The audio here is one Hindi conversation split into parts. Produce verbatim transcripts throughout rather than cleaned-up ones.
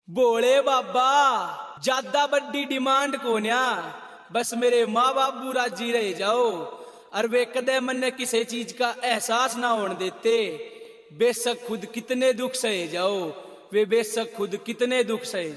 बोले बाबा ज्यादा बड़ी डिमांड को न्या, बस मेरे माँ बाबू राजी रह जाओ और वे कदे मन किसी चीज का एहसास ना होने देते। बेशक खुद कितने दुख सहे जाओ, वे बेशक खुद कितने दुख सहे।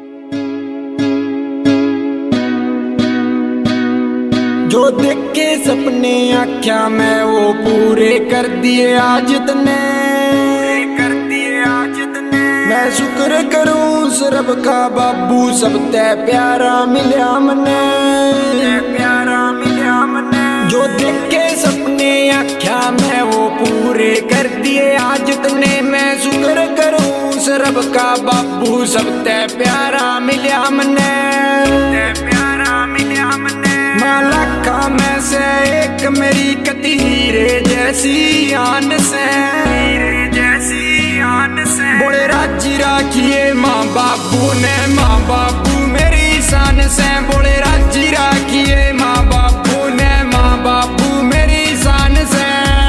जो देख के सपने आख्या मैं वो पूरे कर दिए आज तने, कर दिए आज तने। मैं शुक्र करूं उस रब का बाबू सब ते प्यारा मिल्या मने, प्यारा मिल्या मने। जो देख के सपने आख्या मैं वो पूरे कर दिए आज तने। मैं शुक्र करूं उस रब का बाबू सब ते प्यारा मिल्या मने, प्यारा मिल्या मने। लाखा में से एक मेरी कति हीरे जैसी आन से, हीरे जैसी आन से। बोले राजी राखिए माँ बाबू ने, माँ बाबू मेरी शान से। बोले राजी राखिए माँ बाबू ने, माँ बाबू मेरी शान से।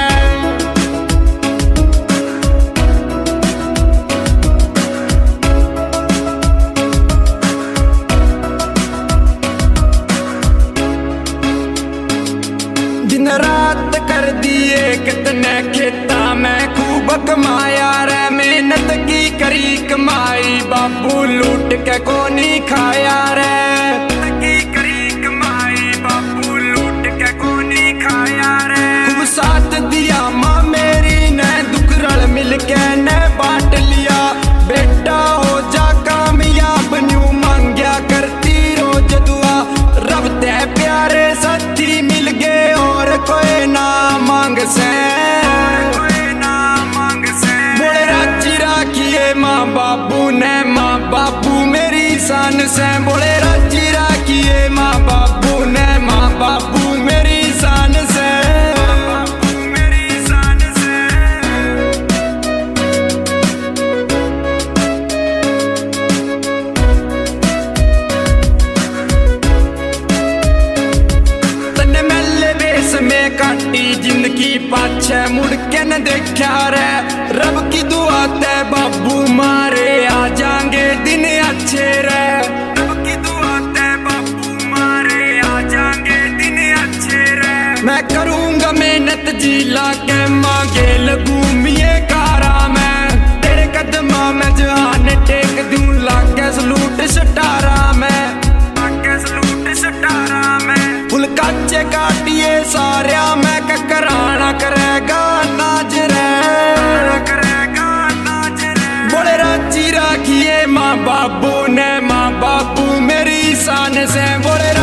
दिन रात कर दिए कितने खेता में खूब कमाया रे। मेहनत की करी कमाई बाबू लूट के कोनी खाया रे, की करी कमाई बाबू लूट के कोनी खाया रे। खूब साथ दिया माँ मेरी ने, दुख रल मिल के ने बांट लिया। बेटा हो जा कामयाब न्यू मांग्या करती रोज दुआ। रब ते प्यारे साथी मिल गए और कोई ना मांग से, कोई ना मांग से। बोले राजी राखिए माँ बाबू ने, माँ बाबू मेरी शान से। बोले राजी राखिए माँ बाबू ने, माँ बाबू मेरी शान से, बाबू मेरी शान से। तन्ने मेले बेस में काटी जिंदगी पाछे मुड़ के न देखा रे। रब की दुआ ते बाबू मारे आ जाएंगे दिन अच्छे रे। रब की दुआ ते बाबू मारे आ जाएंगे दिन अच्छे रे। मैं करूंगा मेहनत जी लाके मांगे लगूंगिए कारा में। तेरे कदमा में जहान टेक दूं लाके सलूट सटारा में, लाके सलूट सटारा में। फुल काचे काटिए सारिया में कराना करेगा नाज रे, करेगा नाज रे। बोले राजी राखिए माँ बाबू ने, माँ बाबू मेरी शान से। बोले